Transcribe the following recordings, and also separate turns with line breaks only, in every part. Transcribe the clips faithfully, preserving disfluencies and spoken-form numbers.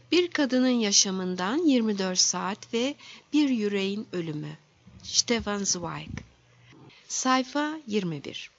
Bir kadının yaşamından yirmi dört saat ve bir yüreğin ölümü. Stefan Zweig. Sayfa yirmi bir.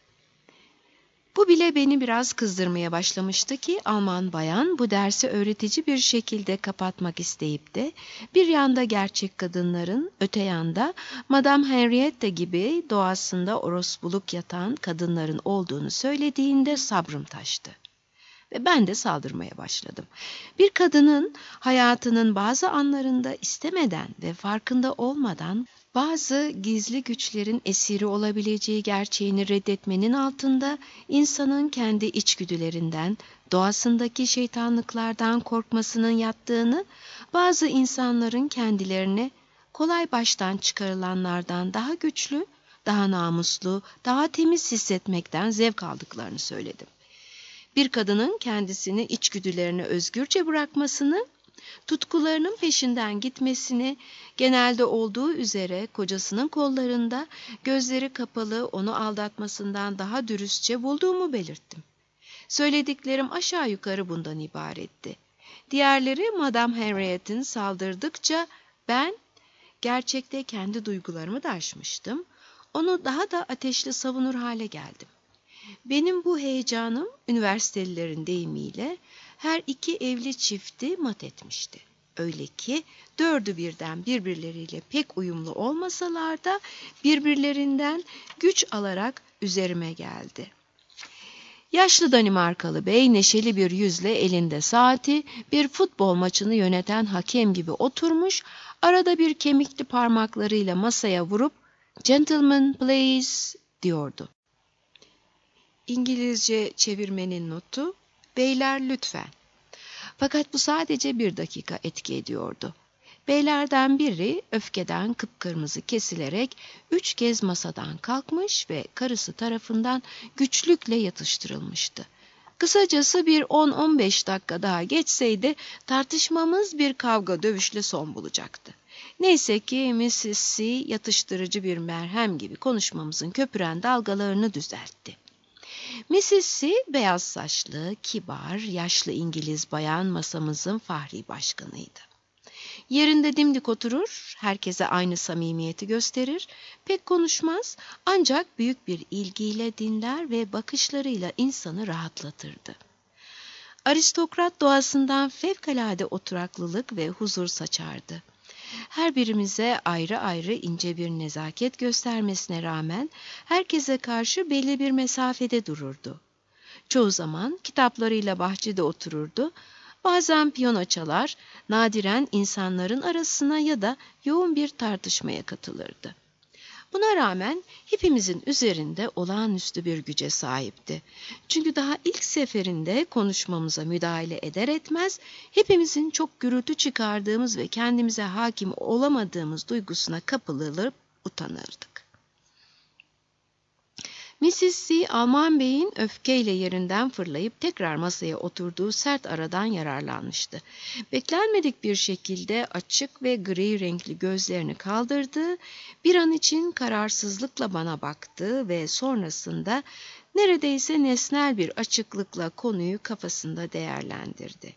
Bu bile beni biraz kızdırmaya başlamıştı ki Alman bayan bu dersi öğretici bir şekilde kapatmak isteyip de bir yanda gerçek kadınların, öte yanda Madame Henriette gibi doğasında orospuluk yatan kadınların olduğunu söylediğinde sabrım taştı. Ve ben de saldırmaya başladım. Bir kadının hayatının bazı anlarında istemeden ve farkında olmadan bazı gizli güçlerin esiri olabileceği gerçeğini reddetmenin altında insanın kendi içgüdülerinden, doğasındaki şeytanlıklardan korkmasının yattığını, bazı insanların kendilerini kolay baştan çıkarılanlardan daha güçlü, daha namuslu, daha temiz hissetmekten zevk aldıklarını söyledim. Bir kadının kendisini içgüdülerine özgürce bırakmasını, tutkularının peşinden gitmesini, genelde olduğu üzere kocasının kollarında gözleri kapalı onu aldatmasından daha dürüstçe bulduğumu belirttim. Söylediklerim aşağı yukarı bundan ibaretti. Diğerleri Madame Henriette'in saldırdıkça ben gerçekte kendi duygularımı da aşmıştım. Onu daha da ateşli savunur hale geldim. Benim bu heyecanım, üniversitelilerin deyimiyle, her iki evli çifti mat etmişti. Öyle ki dördü birden birbirleriyle pek uyumlu olmasalar da birbirlerinden güç alarak üzerime geldi. Yaşlı Danimarkalı bey neşeli bir yüzle elinde saati, bir futbol maçını yöneten hakem gibi oturmuş, arada bir kemikli parmaklarıyla masaya vurup "Gentlemen please" diyordu. İngilizce çevirmenin notu, "Beyler lütfen." Fakat bu sadece bir dakika etki ediyordu. Beylerden biri öfkeden kıpkırmızı kesilerek üç kez masadan kalkmış ve karısı tarafından güçlükle yatıştırılmıştı. Kısacası bir on on beş dakika daha geçseydi tartışmamız bir kavga dövüşle son bulacaktı. Neyse ki missis C yatıştırıcı bir merhem gibi konuşmamızın köpüren dalgalarını düzeltti. missis C beyaz saçlı, kibar, yaşlı İngiliz bayan masamızın fahri başkanıydı. Yerinde dimdik oturur, herkese aynı samimiyeti gösterir, pek konuşmaz ancak büyük bir ilgiyle dinler ve bakışlarıyla insanı rahatlatırdı. Aristokrat doğasından fevkalade oturaklılık ve huzur saçardı. Her birimize ayrı ayrı ince bir nezaket göstermesine rağmen herkese karşı belli bir mesafede dururdu. Çoğu zaman kitaplarıyla bahçede otururdu, bazen piyano çalar, nadiren insanların arasına ya da yoğun bir tartışmaya katılırdı. Buna rağmen hepimizin üzerinde olağanüstü bir güce sahipti. Çünkü daha ilk seferinde konuşmamıza müdahale eder etmez, hepimizin çok gürültü çıkardığımız ve kendimize hakim olamadığımız duygusuna kapılır, utanırdık. missis C, Alman Bey'in öfkeyle yerinden fırlayıp tekrar masaya oturduğu sert aradan yararlanmıştı. Beklenmedik bir şekilde açık ve gri renkli gözlerini kaldırdı, bir an için kararsızlıkla bana baktı ve sonrasında neredeyse nesnel bir açıklıkla konuyu kafasında değerlendirdi.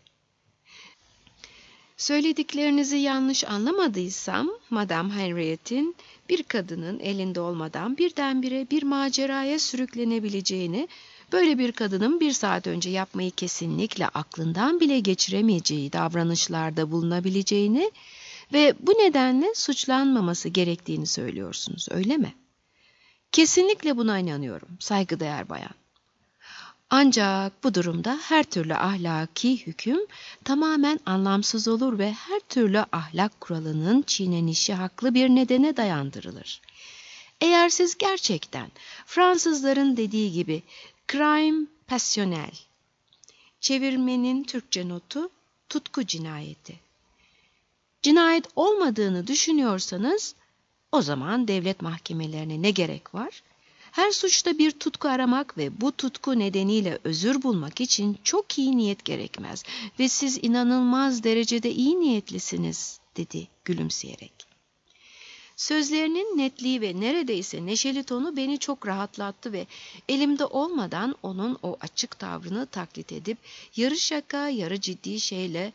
Söylediklerinizi yanlış anlamadıysam, Madame Henriette'in bir kadının elinde olmadan birdenbire bir maceraya sürüklenebileceğini, böyle bir kadının bir saat önce yapmayı kesinlikle aklından bile geçiremeyeceği davranışlarda bulunabileceğini ve bu nedenle suçlanmaması gerektiğini söylüyorsunuz, öyle mi? Kesinlikle buna inanıyorum, saygıdeğer bayan. Ancak bu durumda her türlü ahlaki hüküm tamamen anlamsız olur ve her türlü ahlak kuralının çiğnenişi haklı bir nedene dayandırılır. Eğer siz gerçekten Fransızların dediği gibi crime passionnel, çevirmenin Türkçe notu tutku cinayeti, cinayet olmadığını düşünüyorsanız, o zaman devlet mahkemelerine ne gerek var? Her suçta bir tutku aramak ve bu tutku nedeniyle özür bulmak için çok iyi niyet gerekmez ve siz inanılmaz derecede iyi niyetlisiniz, dedi gülümseyerek. Sözlerinin netliği ve neredeyse neşeli tonu beni çok rahatlattı ve elimde olmadan onun o açık tavrını taklit edip yarı şaka yarı ciddi şeyle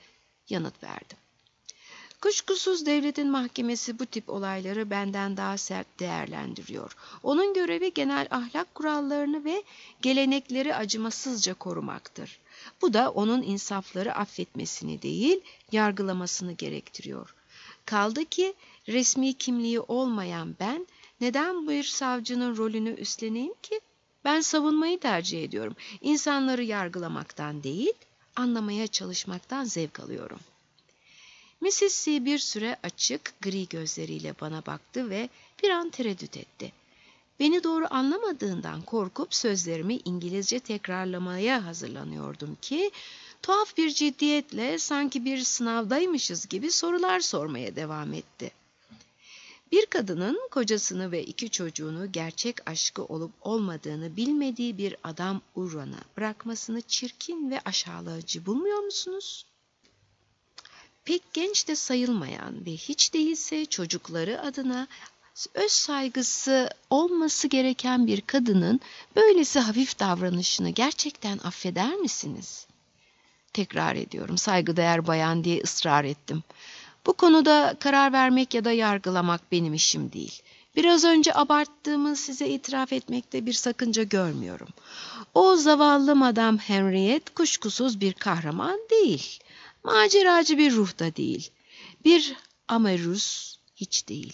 yanıt verdim. Kuşkusuz devletin mahkemesi bu tip olayları benden daha sert değerlendiriyor. Onun görevi genel ahlak kurallarını ve gelenekleri acımasızca korumaktır. Bu da onun insafları affetmesini değil, yargılamasını gerektiriyor. Kaldı ki resmi kimliği olmayan ben neden bir savcının rolünü üstleneyim ki? Ben savunmayı tercih ediyorum. İnsanları yargılamaktan değil, anlamaya çalışmaktan zevk alıyorum. missis C bir süre açık, gri gözleriyle bana baktı ve bir an tereddüt etti. Beni doğru anlamadığından korkup sözlerimi İngilizce tekrarlamaya hazırlanıyordum ki, tuhaf bir ciddiyetle sanki bir sınavdaymışız gibi sorular sormaya devam etti. Bir kadının kocasını ve iki çocuğunu gerçek aşkı olup olmadığını bilmediği bir adam uğruna bırakmasını çirkin ve aşağılayıcı bulmuyor musunuz? Pek genç de sayılmayan ve hiç değilse çocukları adına öz saygısı olması gereken bir kadının böylesi hafif davranışını gerçekten affeder misiniz? Tekrar ediyorum, saygıdeğer bayan diye ısrar ettim. Bu konuda karar vermek ya da yargılamak benim işim değil. Biraz önce abarttığımı size itiraf etmekte bir sakınca görmüyorum. O zavallı Madame Henriette kuşkusuz bir kahraman değil. Maceracı bir ruh da değil. Bir amoureux hiç değil.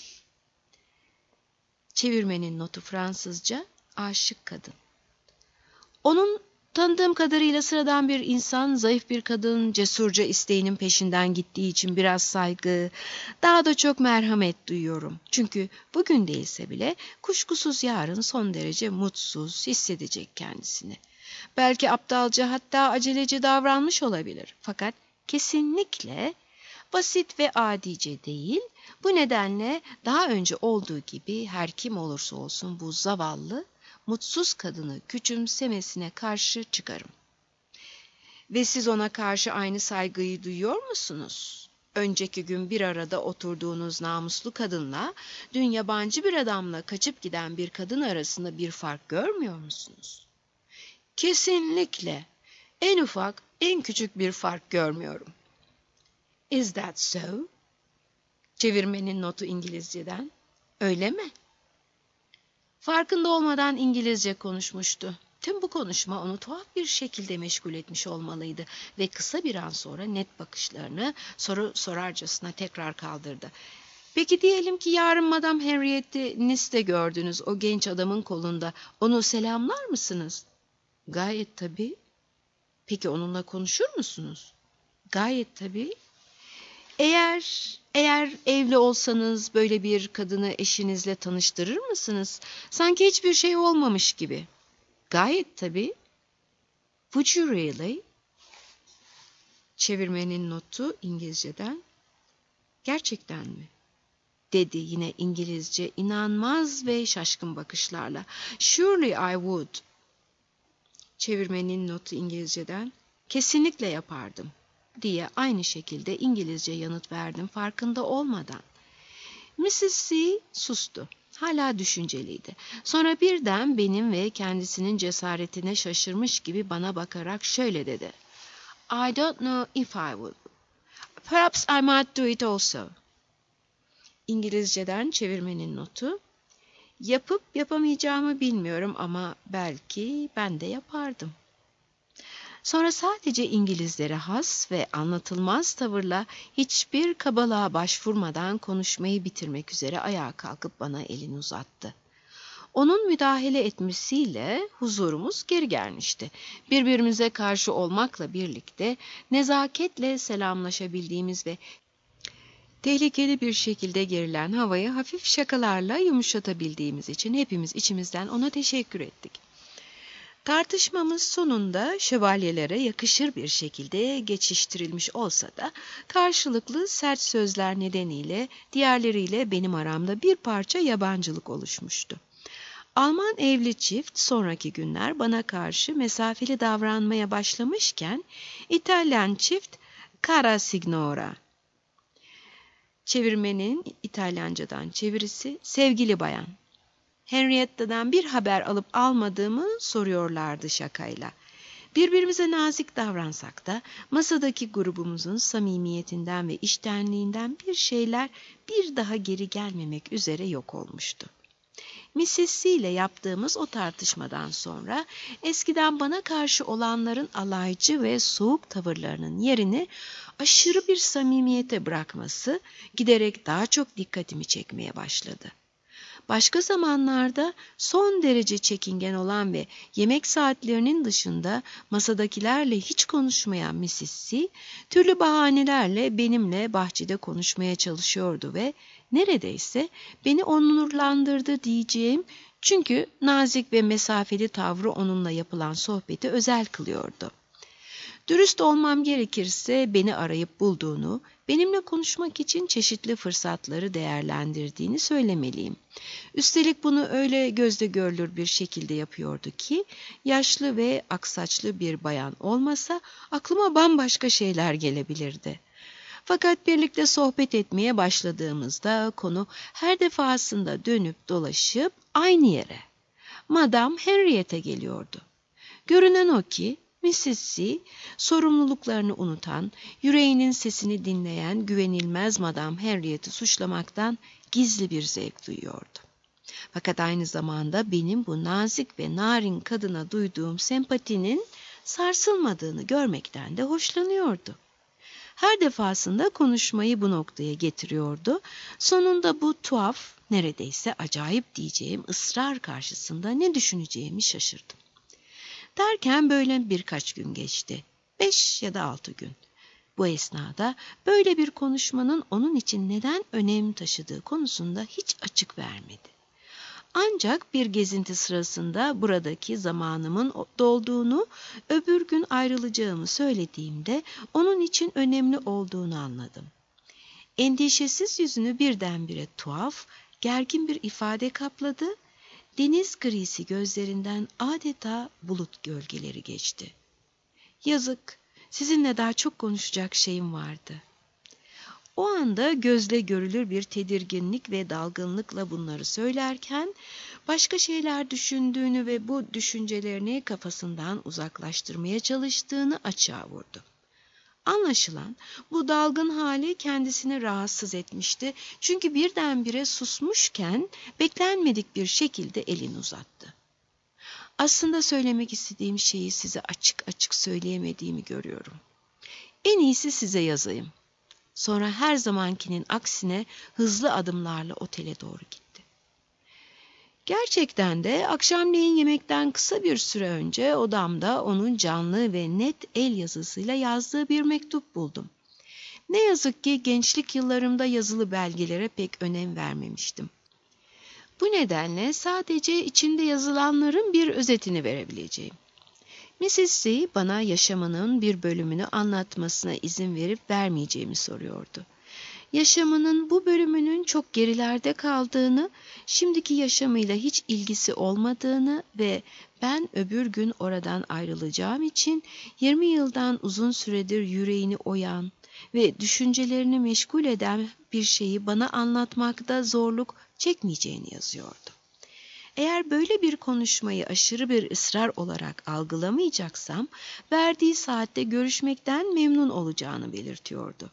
Çevirmenin notu Fransızca, aşık kadın. Onun tanıdığım kadarıyla sıradan bir insan, zayıf bir kadın, cesurca isteğinin peşinden gittiği için biraz saygı, daha da çok merhamet duyuyorum. Çünkü bugün değilse bile kuşkusuz yarın son derece mutsuz hissedecek kendisini. Belki aptalca, hatta aceleci davranmış olabilir. Fakat kesinlikle basit ve adice değil. Bu nedenle daha önce olduğu gibi her kim olursa olsun bu zavallı, mutsuz kadını küçümsemesine karşı çıkarım. Ve siz ona karşı aynı saygıyı duyuyor musunuz? Önceki gün bir arada oturduğunuz namuslu kadınla, dün yabancı bir adamla kaçıp giden bir kadın arasında bir fark görmüyor musunuz? Kesinlikle. En ufak, en küçük bir fark görmüyorum. Is that so? Çevirmenin notu İngilizceden. Öyle mi? Farkında olmadan İngilizce konuşmuştu. Tüm bu konuşma onu tuhaf bir şekilde meşgul etmiş olmalıydı ve kısa bir an sonra net bakışlarını soru sorarcasına tekrar kaldırdı. Peki diyelim ki yarın Madame Henriette'i Nice'te gördünüz, o genç adamın kolunda. Onu selamlar mısınız? Gayet tabii. Peki onunla konuşur musunuz? Gayet tabii. Eğer eğer evli olsanız böyle bir kadını eşinizle tanıştırır mısınız? Sanki hiçbir şey olmamış gibi. Gayet tabii. Would you really? Çevirmenin notu İngilizceden. Gerçekten mi? Dedi yine İngilizce inanmaz ve şaşkın bakışlarla. Surely I would. Çevirmenin notu İngilizceden. Kesinlikle yapardım diye aynı şekilde İngilizce yanıt verdim farkında olmadan. missis C sustu. Hala düşünceliydi. Sonra birden benim ve kendisinin cesaretine şaşırmış gibi bana bakarak şöyle dedi. I don't know if I would. Perhaps I might do it also. İngilizceden çevirmenin notu. Yapıp yapamayacağımı bilmiyorum ama belki ben de yapardım. Sonra sadece İngilizlere has ve anlatılmaz tavırla hiçbir kabalığa başvurmadan konuşmayı bitirmek üzere ayağa kalkıp bana elini uzattı. Onun müdahale etmesiyle huzurumuz geri gelmişti. Birbirimize karşı olmakla birlikte nezaketle selamlaşabildiğimiz ve tehlikeli bir şekilde gerilen havayı hafif şakalarla yumuşatabildiğimiz için hepimiz içimizden ona teşekkür ettik. Tartışmamız sonunda şövalyelere yakışır bir şekilde geçiştirilmiş olsa da karşılıklı sert sözler nedeniyle diğerleriyle benim aramda bir parça yabancılık oluşmuştu. Alman evli çift sonraki günler bana karşı mesafeli davranmaya başlamışken İtalyan çift cara signora. Çevirmenin İtalyancadan çevirisi sevgili bayan. Henriette'den bir haber alıp almadığımı soruyorlardı şakayla. Birbirimize nazik davransak da masadaki grubumuzun samimiyetinden ve içtenliğinden bir şeyler bir daha geri gelmemek üzere yok olmuştu. missis C ile yaptığımız o tartışmadan sonra eskiden bana karşı olanların alaycı ve soğuk tavırlarının yerini aşırı bir samimiyete bırakması giderek daha çok dikkatimi çekmeye başladı. Başka zamanlarda son derece çekingen olan ve yemek saatlerinin dışında masadakilerle hiç konuşmayan missis C, türlü bahanelerle benimle bahçede konuşmaya çalışıyordu ve neredeyse beni onurlandırdı diyeceğim, çünkü nazik ve mesafeli tavrı onunla yapılan sohbeti özel kılıyordu. Dürüst olmam gerekirse beni arayıp bulduğunu, benimle konuşmak için çeşitli fırsatları değerlendirdiğini söylemeliyim. Üstelik bunu öyle gözle görülür bir şekilde yapıyordu ki, yaşlı ve aksaçlı bir bayan olmasa aklıma bambaşka şeyler gelebilirdi. Fakat birlikte sohbet etmeye başladığımızda konu her defasında dönüp dolaşıp aynı yere, Madame Henriette geliyordu. Görünen o ki, missis C, sorumluluklarını unutan, yüreğinin sesini dinleyen güvenilmez Madame Henriette'i suçlamaktan gizli bir zevk duyuyordu. Fakat aynı zamanda benim bu nazik ve narin kadına duyduğum sempatinin sarsılmadığını görmekten de hoşlanıyordu. Her defasında konuşmayı bu noktaya getiriyordu. Sonunda bu tuhaf, neredeyse acayip diyeceğim ısrar karşısında ne düşüneceğimi şaşırdım. Derken böyle birkaç gün geçti. Beş ya da altı gün. Bu esnada böyle bir konuşmanın onun için neden önem taşıdığı konusunda hiç açık vermedi. Ancak bir gezinti sırasında buradaki zamanımın dolduğunu, öbür gün ayrılacağımı söylediğimde onun için önemli olduğunu anladım. Endişesiz yüzünü birdenbire tuhaf, gergin bir ifade kapladı. Deniz grisi gözlerinden adeta bulut gölgeleri geçti. Yazık, sizinle daha çok konuşacak şeyim vardı. O anda gözle görülür bir tedirginlik ve dalgınlıkla bunları söylerken, başka şeyler düşündüğünü ve bu düşüncelerini kafasından uzaklaştırmaya çalıştığını açığa vurdu. Anlaşılan bu dalgın hali kendisini rahatsız etmişti, çünkü birdenbire susmuşken beklenmedik bir şekilde elini uzattı. Aslında söylemek istediğim şeyi size açık açık söyleyemediğimi görüyorum. En iyisi size yazayım. Sonra her zamankinin aksine hızlı adımlarla otele doğru gitti. Gerçekten de akşamleyin yemekten kısa bir süre önce odamda onun canlı ve net el yazısıyla yazdığı bir mektup buldum. Ne yazık ki gençlik yıllarımda yazılı belgelere pek önem vermemiştim. Bu nedenle sadece içinde yazılanların bir özetini verebileceğim. missis C bana yaşamının bir bölümünü anlatmasına izin verip vermeyeceğimi soruyordu. Yaşamının bu bölümünün çok gerilerde kaldığını, şimdiki yaşamıyla hiç ilgisi olmadığını ve ben öbür gün oradan ayrılacağım için yirmi yıldan uzun süredir yüreğini oyan ve düşüncelerini meşgul eden bir şeyi bana anlatmakta zorluk çekmeyeceğini yazıyordu. Eğer böyle bir konuşmayı aşırı bir ısrar olarak algılamayacaksam, verdiği saatte görüşmekten memnun olacağını belirtiyordu.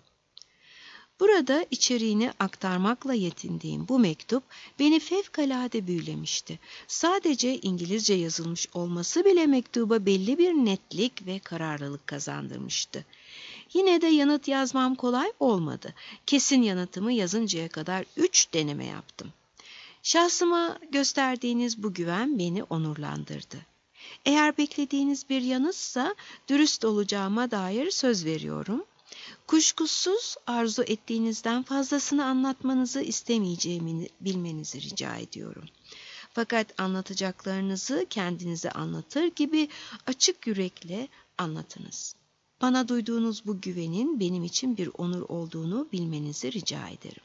Burada içeriğini aktarmakla yetindiğim bu mektup beni fevkalade büyülemişti. Sadece İngilizce yazılmış olması bile mektuba belli bir netlik ve kararlılık kazandırmıştı. Yine de yanıt yazmam kolay olmadı. Kesin yanıtımı yazıncaya kadar üç deneme yaptım. Şahsıma gösterdiğiniz bu güven beni onurlandırdı. Eğer beklediğiniz bir yanıtsa dürüst olacağıma dair söz veriyorum. Kuşkusuz arzu ettiğinizden fazlasını anlatmanızı istemeyeceğimi bilmenizi rica ediyorum. Fakat anlatacaklarınızı kendinize anlatır gibi açık yürekle anlatınız. Bana duyduğunuz bu güvenin benim için bir onur olduğunu bilmenizi rica ederim.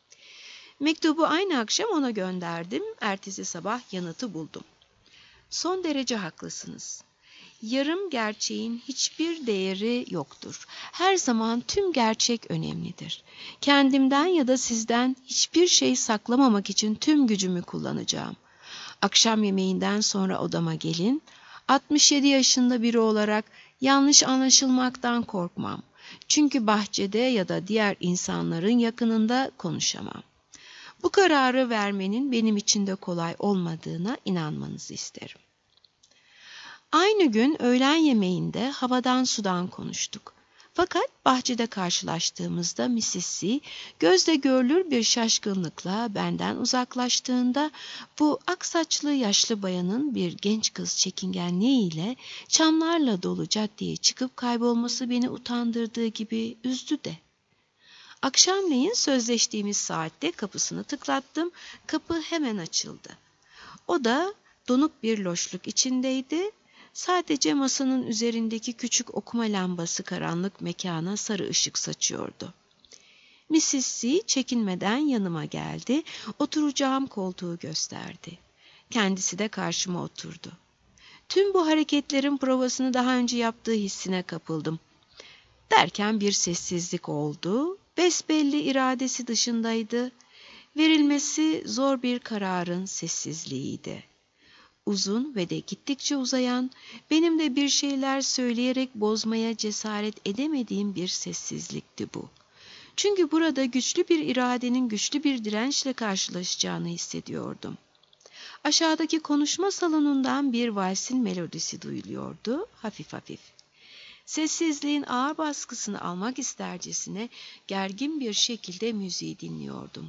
Mektubu aynı akşam ona gönderdim. Ertesi sabah yanıtı buldum. Son derece haklısınız. Yarım gerçeğin hiçbir değeri yoktur. Her zaman tüm gerçek önemlidir. Kendimden ya da sizden hiçbir şey saklamamak için tüm gücümü kullanacağım. Akşam yemeğinden sonra odama gelin. altmış yedi yaşında biri olarak yanlış anlaşılmaktan korkmam. Çünkü bahçede ya da diğer insanların yakınında konuşamam. Bu kararı vermenin benim için de kolay olmadığına inanmanızı isterim. Aynı gün öğlen yemeğinde havadan sudan konuştuk. Fakat bahçede karşılaştığımızda missis C gözle görülür bir şaşkınlıkla benden uzaklaştığında bu aksaçlı yaşlı bayanın bir genç kız çekingenliğiyle çamlarla dolu caddeye çıkıp kaybolması beni utandırdığı gibi üzdü de. Akşamleyin sözleştiğimiz saatte kapısını tıklattım. Kapı hemen açıldı. O da donuk bir loşluk içindeydi. Sadece masanın üzerindeki küçük okuma lambası karanlık mekana sarı ışık saçıyordu. missis C çekinmeden yanıma geldi, oturacağım koltuğu gösterdi. Kendisi de karşıma oturdu. Tüm bu hareketlerin provasını daha önce yaptığı hissine kapıldım. Derken bir sessizlik oldu, besbelli iradesi dışındaydı, verilmesi zor bir kararın sessizliğiydi. Uzun ve de gittikçe uzayan, benim de bir şeyler söyleyerek bozmaya cesaret edemediğim bir sessizlikti bu. Çünkü burada güçlü bir iradenin güçlü bir dirençle karşılaşacağını hissediyordum. Aşağıdaki konuşma salonundan bir valsin melodisi duyuluyordu, hafif hafif. Sessizliğin ağır baskısını almak istercesine gergin bir şekilde müziği dinliyordum.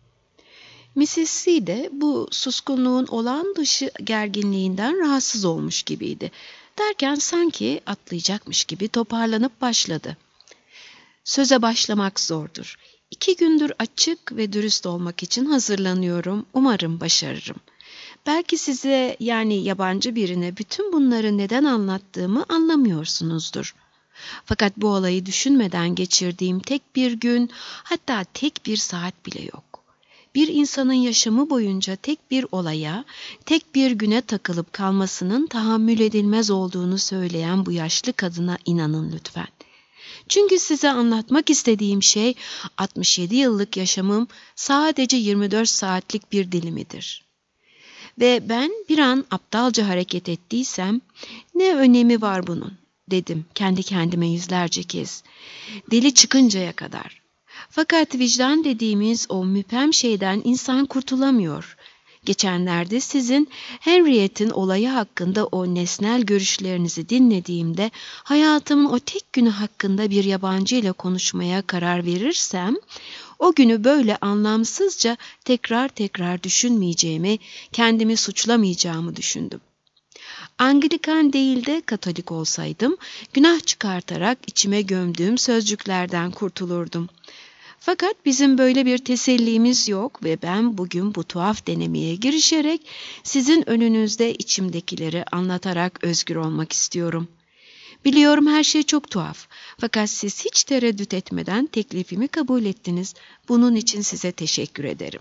missis C de bu suskunluğun olağan dışı gerginliğinden rahatsız olmuş gibiydi. Derken sanki atlayacakmış gibi toparlanıp başladı. Söze başlamak zordur. İki gündür açık ve dürüst olmak için hazırlanıyorum. Umarım başarırım. Belki size, yani yabancı birine bütün bunları neden anlattığımı anlamıyorsunuzdur. Fakat bu olayı düşünmeden geçirdiğim tek bir gün, hatta tek bir saat bile yok. Bir insanın yaşamı boyunca tek bir olaya, tek bir güne takılıp kalmasının tahammül edilmez olduğunu söyleyen bu yaşlı kadına inanın lütfen. Çünkü size anlatmak istediğim şey altmış yedi yıllık yaşamım sadece yirmi dört saatlik bir dilimidir. Ve ben bir an aptalca hareket ettiysem ne önemi var bunun dedim kendi kendime yüzlerce kez. Deli çıkıncaya kadar. Fakat vicdan dediğimiz o müphem şeyden insan kurtulamıyor. Geçenlerde sizin Henriette'in olayı hakkında o nesnel görüşlerinizi dinlediğimde hayatımın o tek günü hakkında bir yabancı ile konuşmaya karar verirsem, o günü böyle anlamsızca tekrar tekrar düşünmeyeceğimi, kendimi suçlamayacağımı düşündüm. Anglikan değil de Katolik olsaydım, günah çıkartarak içime gömdüğüm sözcüklerden kurtulurdum. Fakat bizim böyle bir tesellimiz yok ve ben bugün bu tuhaf denemeye girişerek sizin önünüzde içimdekileri anlatarak özgür olmak istiyorum. Biliyorum her şey çok tuhaf, fakat siz hiç tereddüt etmeden teklifimi kabul ettiniz. Bunun için size teşekkür ederim.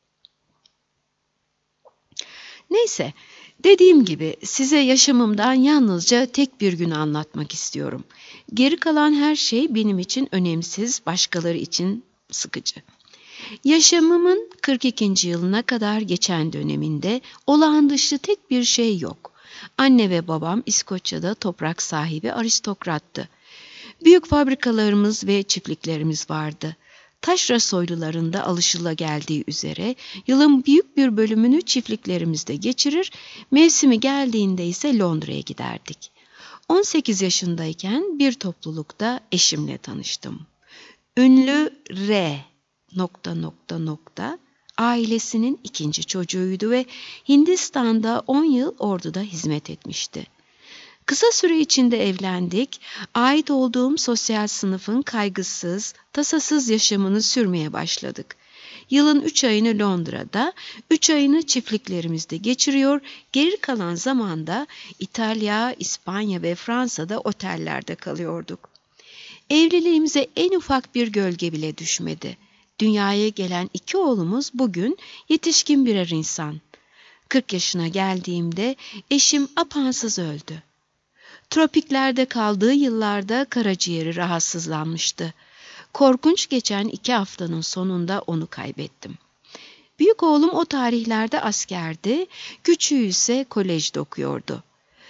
Neyse, dediğim gibi size yaşamımdan yalnızca tek bir gün anlatmak istiyorum. Geri kalan her şey benim için önemsiz, başkaları için sıkıcı. Yaşamımın kırk ikinci yılına kadar geçen döneminde olağan dışı tek bir şey yok. Anne ve babam İskoçya'da toprak sahibi aristokrattı. Büyük fabrikalarımız ve çiftliklerimiz vardı. Taşra soylularında alışılageldiği üzere yılın büyük bir bölümünü çiftliklerimizde geçirir, mevsimi geldiğinde ise Londra'ya giderdik. on sekiz yaşındayken bir toplulukta eşimle tanıştım. Ünlü R. nokta nokta nokta ailesinin ikinci çocuğuydu ve Hindistan'da on yıl orduda hizmet etmişti. Kısa süre içinde evlendik, ait olduğum sosyal sınıfın kaygısız, tasasız yaşamını sürmeye başladık. Yılın üç ayını Londra'da, üç ayını çiftliklerimizde geçiriyor, geri kalan zamanda İtalya, İspanya ve Fransa'da otellerde kalıyorduk. Evliliğimize en ufak bir gölge bile düşmedi. Dünyaya gelen iki oğlumuz bugün yetişkin birer insan. kırk yaşına geldiğimde eşim apansız öldü. Tropiklerde kaldığı yıllarda karaciğeri rahatsızlanmıştı. Korkunç geçen iki haftanın sonunda onu kaybettim. Büyük oğlum o tarihlerde askerdi, küçüğü ise kolejde okuyordu.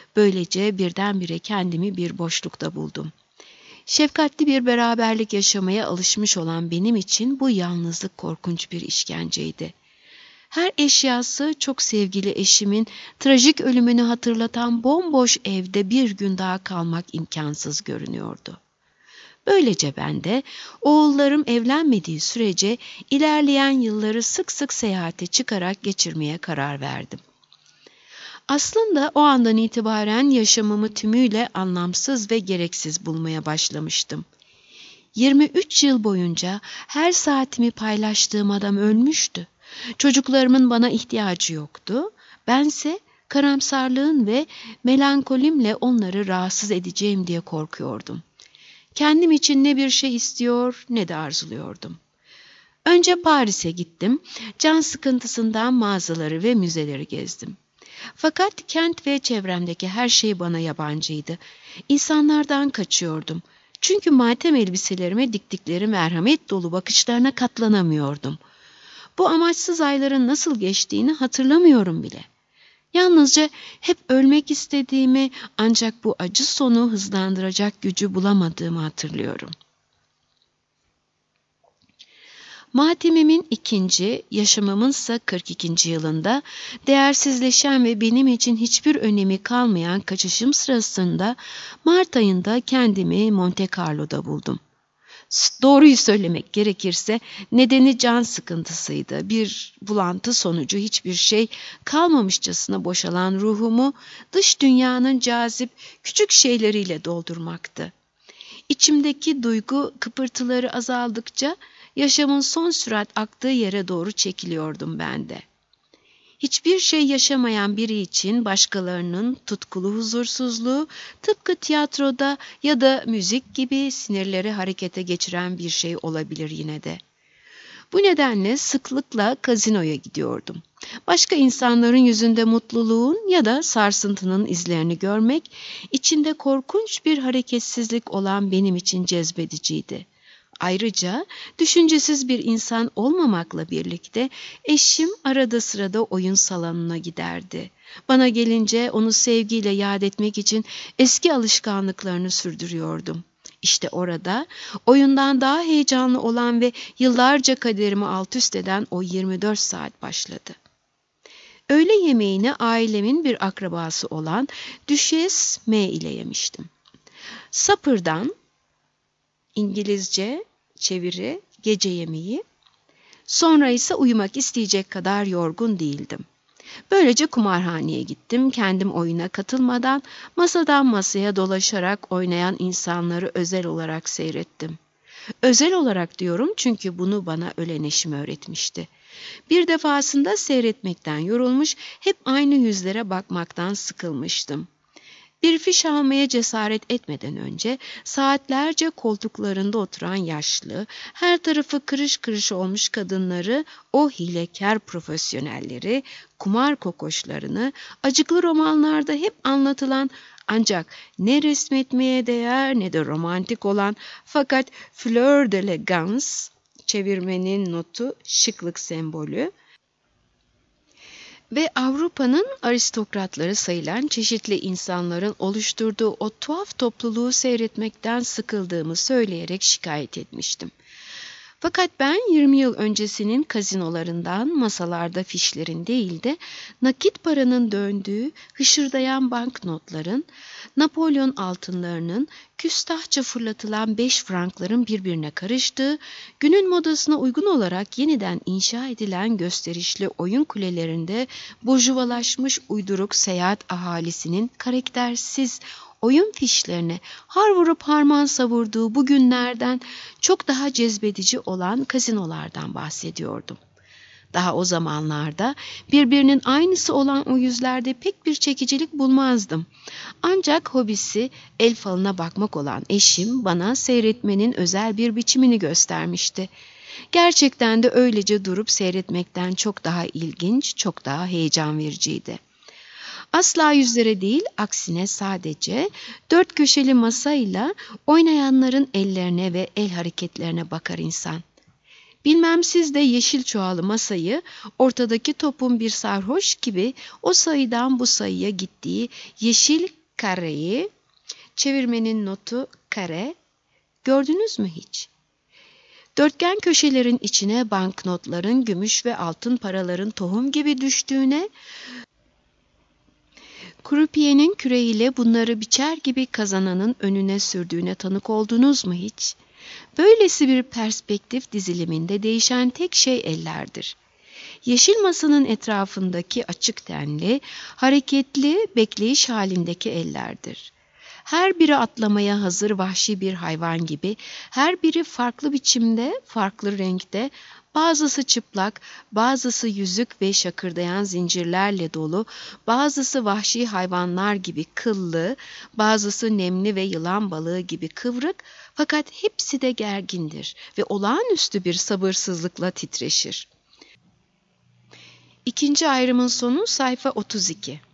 Böylece birdenbire kendimi bir boşlukta buldum. Şefkatli bir beraberlik yaşamaya alışmış olan benim için bu yalnızlık korkunç bir işkenceydi. Her eşyası çok sevgili eşimin trajik ölümünü hatırlatan bomboş evde bir gün daha kalmak imkansız görünüyordu. Böylece ben de oğullarım evlenmediği sürece ilerleyen yılları sık sık seyahate çıkarak geçirmeye karar verdim. Aslında o andan itibaren yaşamımı tümüyle anlamsız ve gereksiz bulmaya başlamıştım. yirmi üç yıl boyunca her saatimi paylaştığım adam ölmüştü. Çocuklarımın bana ihtiyacı yoktu. Bense karamsarlığın ve melankolimle onları rahatsız edeceğim diye korkuyordum. Kendim için ne bir şey istiyor ne de arzuluyordum. Önce Paris'e gittim. Can sıkıntısından mağazaları ve müzeleri gezdim. Fakat kent ve çevremdeki her şey bana yabancıydı. İnsanlardan kaçıyordum. Çünkü matem elbiselerime diktikleri merhamet dolu bakışlarına katlanamıyordum. Bu amaçsız ayların nasıl geçtiğini hatırlamıyorum bile. Yalnızca hep ölmek istediğimi ancak bu acı sonu hızlandıracak gücü bulamadığımı hatırlıyorum. Matemimin ikinci, yaşamımınsa kırk ikinci yılında değersizleşen ve benim için hiçbir önemi kalmayan kaçışım sırasında Mart ayında kendimi Monte Carlo'da buldum. Doğruyu söylemek gerekirse nedeni can sıkıntısıydı. Bir bulantı sonucu hiçbir şey kalmamışçasına boşalan ruhumu dış dünyanın cazip küçük şeyleriyle doldurmaktı. İçimdeki duygu kıpırtıları azaldıkça yaşamın son sürat aktığı yere doğru çekiliyordum ben de. Hiçbir şey yaşamayan biri için başkalarının tutkulu huzursuzluğu tıpkı tiyatroda ya da müzik gibi sinirleri harekete geçiren bir şey olabilir yine de. Bu nedenle sıklıkla gazinoya gidiyordum. Başka insanların yüzünde mutluluğun ya da sarsıntının izlerini görmek, içinde korkunç bir hareketsizlik olan benim için cezbediciydi. Ayrıca düşüncesiz bir insan olmamakla birlikte eşim arada sırada oyun salonuna giderdi. Bana gelince onu sevgiyle yad etmek için eski alışkanlıklarını sürdürüyordum. İşte orada oyundan daha heyecanlı olan ve yıllarca kaderimi alt üst eden o yirmi dört saat başladı. Öğle yemeğini ailemin bir akrabası olan Duchess M ile yemiştim. Supper'dan İngilizce çeviri, gece yemeği. Sonra ise uyumak isteyecek kadar yorgun değildim. Böylece kumarhaneye gittim. Kendim oyuna katılmadan masadan masaya dolaşarak oynayan insanları özel olarak seyrettim. Özel olarak diyorum çünkü bunu bana ölen eşim öğretmişti. Bir defasında seyretmekten yorulmuş, hep aynı yüzlere bakmaktan sıkılmıştım. Bir fiş almaya cesaret etmeden önce saatlerce koltuklarında oturan yaşlı, her tarafı kırış kırış olmuş kadınları, o hilekar profesyonelleri, kumar kokoşlarını, acıklı romanlarda hep anlatılan ancak ne resmetmeye değer ne de romantik olan fakat fleur d'élégance, çevirmenin notu şıklık sembolü, ve Avrupa'nın aristokratları sayılan çeşitli insanların oluşturduğu o tuhaf topluluğu seyretmekten sıkıldığımı söyleyerek şikayet etmiştim. Fakat ben yirmi yıl öncesinin kazinolarından masalarda fişlerin değil de nakit paranın döndüğü hışırdayan banknotların, Napolyon altınlarının, küstahça fırlatılan beş frankların birbirine karıştığı, günün modasına uygun olarak yeniden inşa edilen gösterişli oyun kulelerinde burjuvalaşmış uyduruk seyahat ahalisinin karaktersiz oyun fişlerine har vurup harman savurduğu bu günlerden çok daha cezbedici olan kazinolardan bahsediyordum. Daha o zamanlarda birbirinin aynısı olan o yüzlerde pek bir çekicilik bulmazdım. Ancak hobisi el falına bakmak olan eşim bana seyretmenin özel bir biçimini göstermişti. Gerçekten de öylece durup seyretmekten çok daha ilginç, çok daha heyecan vericiydi. Asla yüzlere değil, aksine sadece dört köşeli masayla oynayanların ellerine ve el hareketlerine bakar insan. Bilmem siz de yeşil çuvalı masayı, ortadaki topun bir sarhoş gibi o sayıdan bu sayıya gittiği yeşil kareyi, çevirmenin notu kare. Gördünüz mü hiç? Dörtgen köşelerin içine banknotların, gümüş ve altın paraların tohum gibi düştüğüne, krupiyenin küreğiyle bunları biçer gibi kazananın önüne sürdüğüne tanık oldunuz mu hiç? Böylesi bir perspektif diziliminde değişen tek şey ellerdir. Yeşil masanın etrafındaki açık tenli, hareketli, bekleyiş halindeki ellerdir. Her biri atlamaya hazır vahşi bir hayvan gibi, her biri farklı biçimde, farklı renkte, bazısı çıplak, bazısı yüzük ve şakırdayan zincirlerle dolu, bazısı vahşi hayvanlar gibi kıllı, bazısı nemli ve yılan balığı gibi kıvrık, fakat hepsi de gergindir ve olağanüstü bir sabırsızlıkla titreşir. İkinci ayrımın sonu sayfa otuz iki.